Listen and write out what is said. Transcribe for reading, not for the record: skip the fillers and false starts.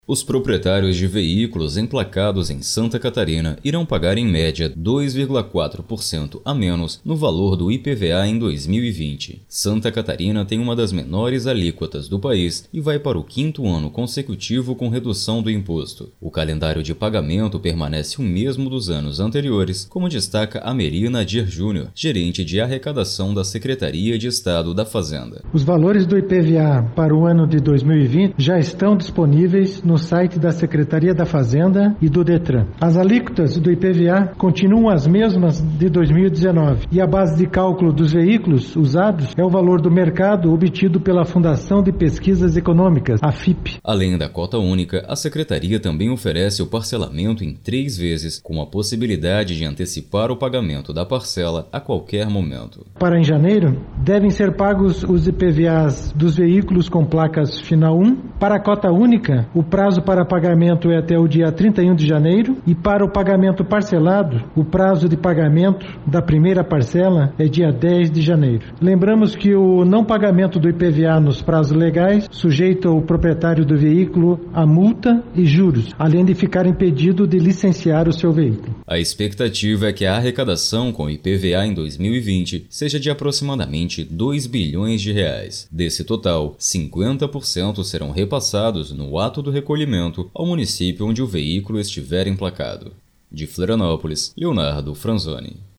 Os proprietários de veículos emplacados em Santa Catarina irão pagar em média 2,4% a menos no valor do IPVA em 2020. Santa Catarina tem uma das menores alíquotas do país e vai para o 5º ano consecutivo com redução do imposto. O calendário de pagamento permanece o mesmo dos anos anteriores, como destaca Amerina Nadir Júnior, gerente de arrecadação da Secretaria de Estado da Fazenda. Os valores do IPVA para o ano de 2020 já estão disponíveis no site da Secretaria da Fazenda e do Detran. As alíquotas do IPVA continuam as mesmas de 2019 e a base de cálculo dos veículos usados é o valor do mercado obtido pela Fundação de Pesquisas Econômicas, a FIP. Além da cota única, a Secretaria também oferece o parcelamento em 3 vezes, com a possibilidade de antecipar o pagamento da parcela a qualquer momento. Para em janeiro, devem ser pagos os IPVAs dos veículos com placas final 1. Para a cota única, o prazo para pagamento é até o dia 31 de janeiro e para o pagamento parcelado, o prazo de pagamento da primeira parcela é dia 10 de janeiro. Lembramos que o não pagamento do IPVA nos prazos legais sujeita o proprietário do veículo a multa e juros, além de ficar impedido de licenciar o seu veículo. A expectativa é que a arrecadação com o IPVA em 2020 seja de aproximadamente 2 bilhões de reais. Desse total, 50% serão repassados no ato do recolhimento ao município onde o veículo estiver emplacado. De Florianópolis, Leonardo Franzoni.